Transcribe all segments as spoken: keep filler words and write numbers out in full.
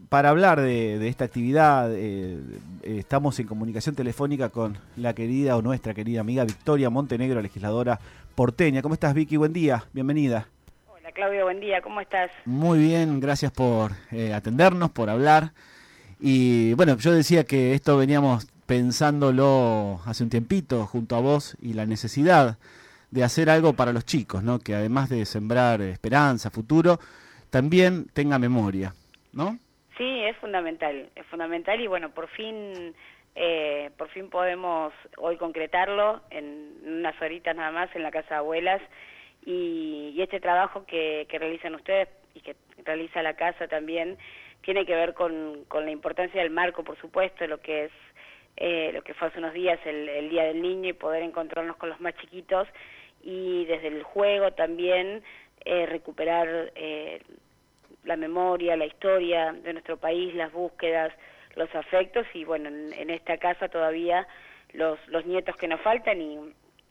para hablar de, de esta actividad, eh, estamos en comunicación telefónica con la querida o nuestra querida amiga Victoria Montenegro, legisladora porteña. ¿Cómo estás, Vicky? Buen día, bienvenida. Hola, Claudio, buen día, ¿cómo estás? Muy bien, gracias por eh, atendernos, por hablar. Y bueno, yo decía que esto veníamos pensándolo hace un tiempito junto a vos y la necesidad de hacer algo para los chicos, ¿no? Que además de sembrar esperanza, futuro, también tenga memoria, ¿no? Sí, es fundamental, es fundamental y bueno, por fin, eh, por fin podemos hoy concretarlo en unas horitas nada más en la Casa de Abuelas y, y este trabajo que, que realizan ustedes y que realiza la Casa también tiene que ver con, con la importancia del marco, por supuesto, lo que es eh, lo que fue hace unos días el, el Día del Niño y poder encontrarnos con los más chiquitos y desde el juego también eh, recuperar eh, la memoria, la historia de nuestro país, las búsquedas, los afectos y bueno, en, en esta casa todavía los, los nietos que nos faltan y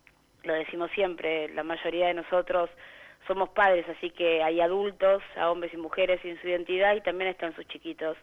lo decimos siempre, la mayoría de nosotros somos padres, así que hay adultos, a hombres y mujeres sin su identidad y también están sus chiquitos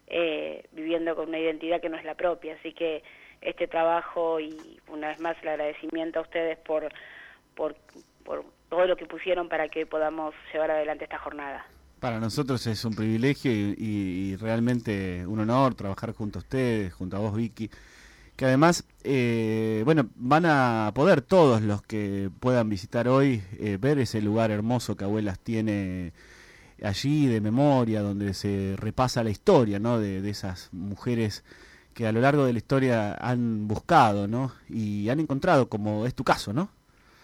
eh, viviendo con una identidad que no es la propia, así que este trabajo y una vez más el agradecimiento a ustedes por, por, por todo lo que pusieron para que podamos llevar adelante esta jornada. Para nosotros es un privilegio y, y, y realmente un honor trabajar junto a ustedes, junto a vos, Vicky, que además, eh, bueno, van a poder todos los que puedan visitar hoy eh, ver ese lugar hermoso que Abuelas tiene allí de memoria, donde se repasa la historia, ¿no? De, de esas mujeres que a lo largo de la historia han buscado, ¿no? Y han encontrado, como es tu caso, ¿no?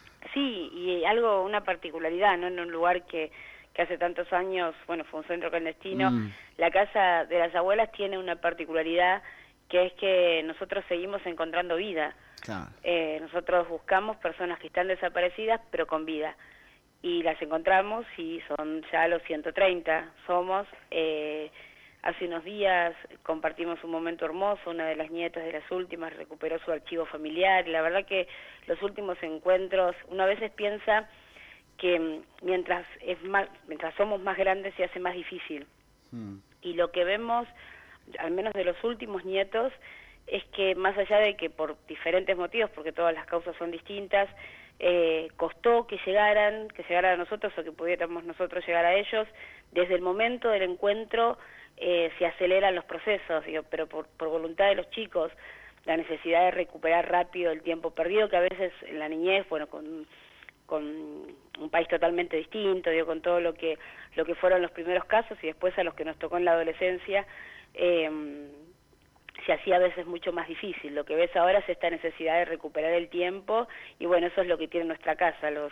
Sí, y algo, una particularidad, ¿no? En un lugar que que hace tantos años, bueno, fue un centro clandestino, mm. la Casa de las Abuelas tiene una particularidad que es que nosotros seguimos encontrando vida. Claro. Eh, nosotros buscamos personas que están desaparecidas, pero con vida. Y las encontramos y son ya los ciento treinta. Somos, eh, hace unos días compartimos un momento hermoso, una de las nietas de las últimas recuperó su archivo familiar. Y la verdad que los últimos encuentros, uno a veces piensa que mientras es más, mientras somos más grandes se hace más difícil. Mm. Y lo que vemos, al menos de los últimos nietos, es que más allá de que por diferentes motivos, porque todas las causas son distintas, eh, costó que llegaran, que llegaran a nosotros o que pudiéramos nosotros llegar a ellos, desde el momento del encuentro eh, se aceleran los procesos, digo, pero por, por voluntad de los chicos, la necesidad de recuperar rápido el tiempo perdido, que a veces en la niñez, bueno, con con un país totalmente distinto, digo, con todo lo que lo que fueron los primeros casos y después a los que nos tocó en la adolescencia, eh, se hacía a veces mucho más difícil. Lo que ves ahora es esta necesidad de recuperar el tiempo y bueno, eso es lo que tiene nuestra casa, los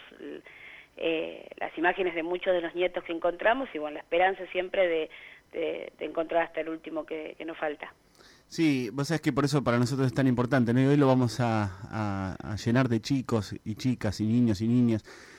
eh, las imágenes de muchos de los nietos que encontramos y bueno, la esperanza siempre de, de, de encontrar hasta el último que, que nos falta. Sí, vos sabés que por eso para nosotros es tan importante, ¿no? Y hoy lo vamos a, a, a llenar de chicos y chicas y niños y niñas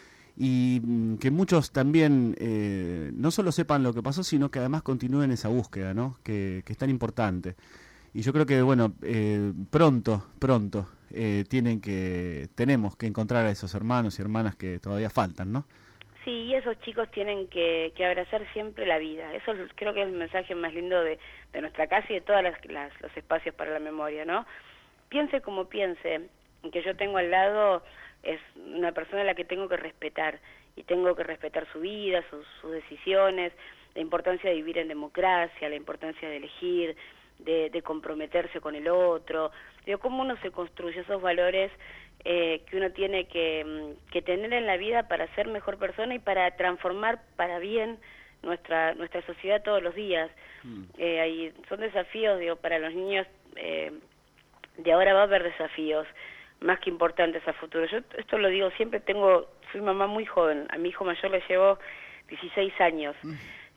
y mm, que muchos también eh, no solo sepan lo que pasó, sino que además continúen esa búsqueda, ¿no? Que, que es tan importante. Y yo creo que, bueno, eh, pronto, pronto eh, tienen que, tenemos que encontrar a esos hermanos y hermanas que todavía faltan, ¿no? Sí, y esos chicos tienen que, que abrazar siempre la vida. Eso es, creo que es el mensaje más lindo de, de nuestra casa y de todos los espacios para la memoria, ¿no? Piense como piense, que yo tengo al lado es una persona a la que tengo que respetar, y tengo que respetar su vida, sus, sus decisiones, la importancia de vivir en democracia, la importancia de elegir, de, de comprometerse con el otro, digo, cómo uno se construye esos valores eh, que uno tiene que, que tener en la vida para ser mejor persona y para transformar para bien nuestra nuestra sociedad todos los días. Mm. Eh, ahí son desafíos, digo, para los niños eh, de ahora va a haber desafíos más que importantes a futuro. Yo esto lo digo siempre, tengo soy mamá muy joven, a mi hijo mayor le llevo dieciséis años. Mm.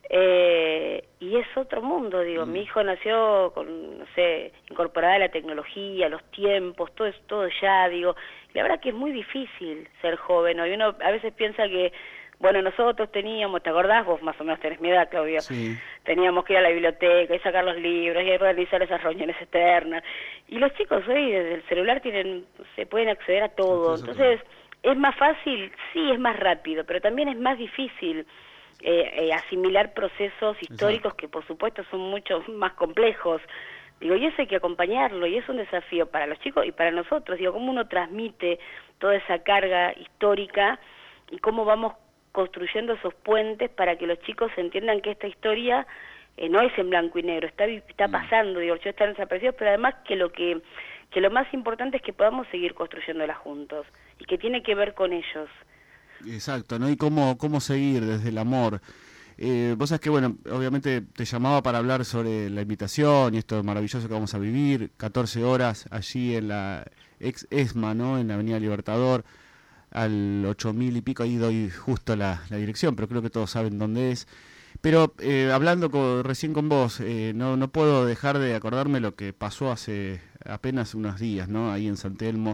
Eh, y es otro mundo, digo, mm. mi hijo nació con, no sé, incorporada a la tecnología, los tiempos, todo es todo ya, digo, la verdad que es muy difícil ser joven, ¿no? Y uno a veces piensa que, bueno, nosotros teníamos, ¿te acordás? Vos más o menos tenés mi edad, Claudio, sí. Teníamos que ir a la biblioteca y sacar los libros y realizar esas reuniones externas, y los chicos hoy desde el celular tienen, se pueden acceder a todo, entonces, ¿es más fácil? Sí, es más rápido, pero también es más difícil. eh, eh, asimilar procesos históricos. Exacto. Que por supuesto son mucho más complejos. Digo, y eso hay que acompañarlo, y es un desafío para los chicos y para nosotros. Digo, cómo uno transmite toda esa carga histórica y cómo vamos construyendo esos puentes para que los chicos entiendan que esta historia eh, no es en blanco y negro, está está pasando, digo, yo están desaparecidos, pero además que lo que que lo más importante es que podamos seguir construyéndola juntos y que tiene que ver con ellos. Exacto, ¿no? Y cómo cómo seguir desde el amor. Eh, vos sabés que, bueno, obviamente te llamaba para hablar sobre la invitación y esto maravilloso que vamos a vivir, catorce horas allí en la ex ESMA, ¿no? En la Avenida Libertador, al ocho mil y pico, ahí doy justo la, la dirección, pero creo que todos saben dónde es. Pero eh, hablando con, recién con vos, eh, no, no puedo dejar de acordarme lo que pasó hace apenas unos días, ¿no? Ahí en San Telmo.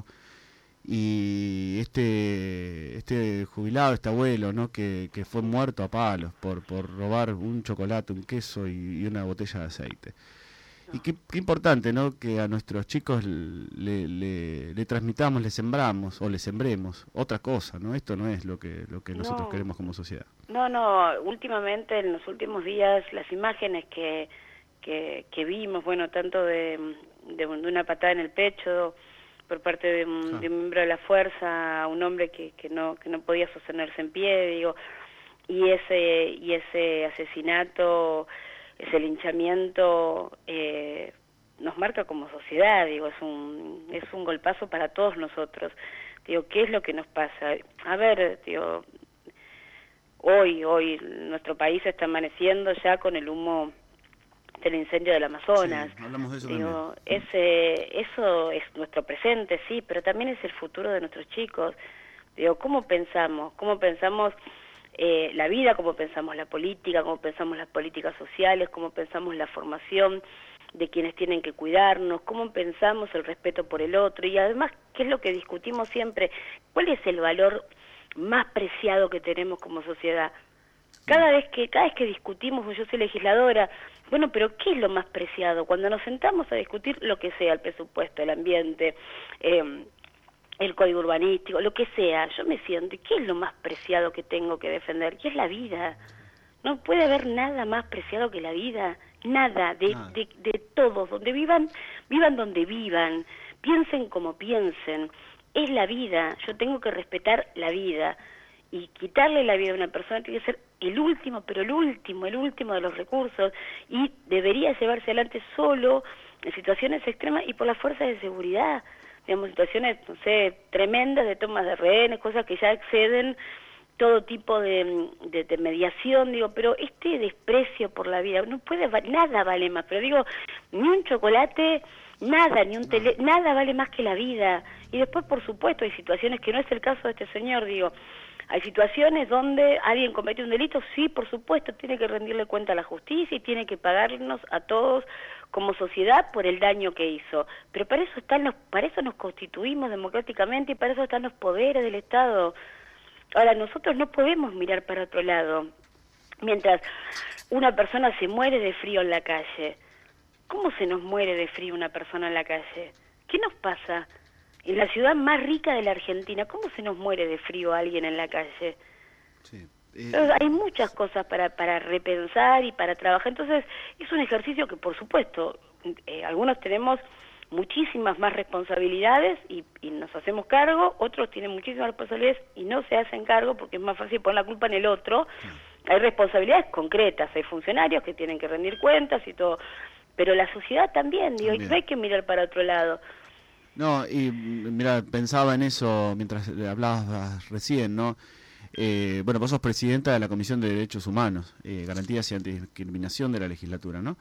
Y este este jubilado, este abuelo, ¿no? que, que fue muerto a palos por, por robar un chocolate, un queso y, y una botella de aceite. No. Y qué, qué importante, ¿no? Que a nuestros chicos le, le, le transmitamos, le sembramos o le sembremos otra cosa, ¿no? Esto no es lo que lo que nosotros no. queremos como sociedad. No, no, últimamente, en los últimos días, las imágenes que, que, que vimos, bueno, tanto de, de, de una patada en el pecho por parte de un, ah. de un miembro de la fuerza, a un hombre que, que no que no podía sostenerse en pie, digo, y ese y ese asesinato, ese linchamiento eh, nos marca como sociedad, digo, es un es un golpazo para todos nosotros. Digo, ¿qué es lo que nos pasa? A ver, digo, hoy hoy nuestro país está amaneciendo ya con el humo del incendio del Amazonas. Sí, hablamos de eso. Digo, ese, eso es nuestro presente, sí, pero también es el futuro de nuestros chicos. Digo, ¿cómo pensamos? ¿Cómo pensamos eh, la vida? ¿Cómo pensamos la política? ¿Cómo pensamos las políticas sociales? ¿Cómo pensamos la formación de quienes tienen que cuidarnos? ¿Cómo pensamos el respeto por el otro? Y además, ¿qué es lo que discutimos siempre? ¿Cuál es el valor más preciado que tenemos como sociedad? Cada vez que cada vez que discutimos, yo soy legisladora, bueno, pero ¿qué es lo más preciado? Cuando nos sentamos a discutir lo que sea, el presupuesto, el ambiente, eh, el código urbanístico, lo que sea, yo me siento, ¿qué es lo más preciado que tengo que defender? ¿Qué es la vida? No puede haber nada más preciado que la vida, nada, de, ah. de, de todos, donde vivan, vivan donde vivan, piensen como piensen, es la vida, yo tengo que respetar la vida. Y quitarle la vida a una persona tiene que ser el último, pero el último, el último de los recursos, y debería llevarse adelante solo en situaciones extremas y por las fuerzas de seguridad, digamos, situaciones, no sé, tremendas de tomas de rehenes, cosas que ya exceden todo tipo de, de, de mediación, digo, pero este desprecio por la vida, no puede, nada vale más, pero digo, ni un chocolate, nada, ni un tele, nada vale más que la vida. Y después, por supuesto, hay situaciones que no es el caso de este señor, digo, hay situaciones donde alguien comete un delito, sí, por supuesto, tiene que rendirle cuenta a la justicia y tiene que pagarnos a todos como sociedad por el daño que hizo. Pero para eso están los, para eso nos constituimos democráticamente y para eso están los poderes del Estado. Ahora, nosotros no podemos mirar para otro lado. Mientras una persona se muere de frío en la calle, ¿cómo se nos muere de frío una persona en la calle? ¿Qué nos pasa? En la ciudad más rica de la Argentina, ¿cómo se nos muere de frío alguien en la calle? Sí. Eh, Entonces, hay muchas cosas para, para repensar y para trabajar. Entonces, es un ejercicio que, por supuesto, eh, algunos tenemos muchísimas más responsabilidades y, y nos hacemos cargo, otros tienen muchísimas responsabilidades y no se hacen cargo porque es más fácil poner la culpa en el otro. Sí. Hay responsabilidades concretas, hay funcionarios que tienen que rendir cuentas y todo, pero la sociedad también, digo, también. No hay que mirar para otro lado. No, y mira, pensaba en eso mientras hablabas recién, ¿no? Eh, bueno, vos sos presidenta de la Comisión de Derechos Humanos, eh, Garantías y Antidiscriminación de la legislatura, ¿no?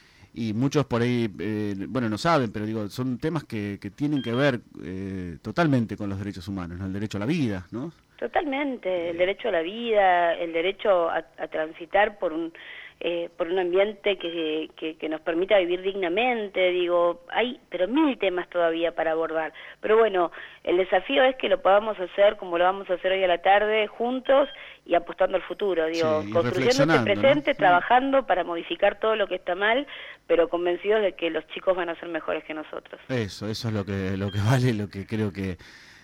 Y muchos por ahí, eh, bueno, no saben, pero digo, son temas que, que tienen que ver eh, totalmente con los derechos humanos, ¿no? El derecho a la vida, ¿no? Totalmente, el derecho a la vida, el derecho a, a transitar por un eh, por un ambiente que, que, que nos permita vivir dignamente, digo, hay pero mil temas todavía para abordar, pero bueno, el desafío es que lo podamos hacer como lo vamos a hacer hoy a la tarde, juntos y apostando al futuro, digo, sí, construyendo este presente, ¿no? Trabajando para modificar todo lo que está mal, pero convencidos de que los chicos van a ser mejores que nosotros. Eso, eso es lo que, lo que vale, lo que creo que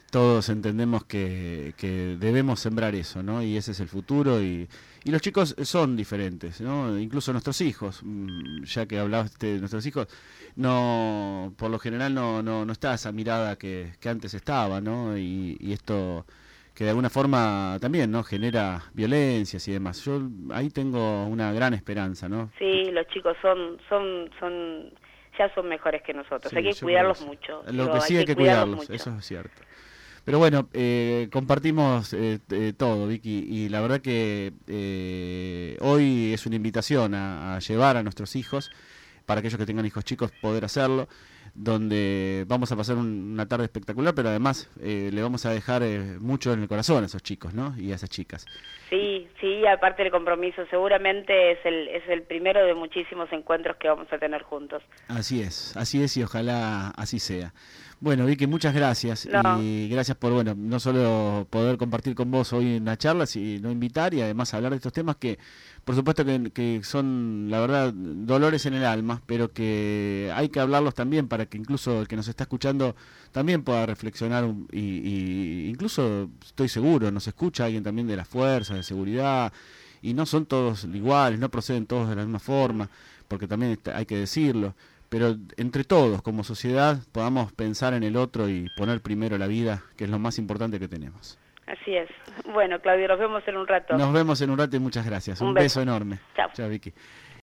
todos entendemos que, que debemos sembrar eso, ¿no? Y ese es el futuro, y, y los chicos son diferentes, ¿no? Incluso nuestros hijos, ya que hablaste de nuestros hijos, no, por lo general no, no, no está esa mirada que, que antes estaba, ¿no? Y, y esto que de alguna forma también, ¿no?, genera violencias y demás. Yo ahí tengo una gran esperanza, ¿no? Sí, los chicos son, son, son, ya son mejores que nosotros. Sí, hay que cuidarlos mucho. Lo Digo, que sí hay, hay que que cuidarlos, mucho. eso es cierto. Pero bueno, eh, compartimos eh, eh, todo, Vicky, y la verdad que eh, hoy es una invitación a, a llevar a nuestros hijos, para aquellos que tengan hijos chicos, poder hacerlo, donde vamos a pasar un, una tarde espectacular, pero además eh, le vamos a dejar eh, mucho en el corazón a esos chicos, ¿no? Y a esas chicas. Sí, sí, aparte del compromiso, seguramente es el, es el primero de muchísimos encuentros que vamos a tener juntos. Así es, así es, y ojalá así sea. Bueno, Vicky, muchas gracias, no. y gracias por, bueno, no solo poder compartir con vos hoy una charla, sino invitar y además hablar de estos temas que, por supuesto que, que son, la verdad, dolores en el alma, pero que hay que hablarlos también para que incluso el que nos está escuchando también pueda reflexionar, y, y incluso estoy seguro, nos escucha alguien también de las fuerzas de seguridad, y no son todos iguales, no proceden todos de la misma forma, porque también hay que decirlo, pero entre todos, como sociedad, podamos pensar en el otro y poner primero la vida, que es lo más importante que tenemos. Así es. Bueno, Claudio, nos vemos en un rato. Nos vemos en un rato y muchas gracias. Un, un beso. beso enorme. Chao. Chao, Vicky.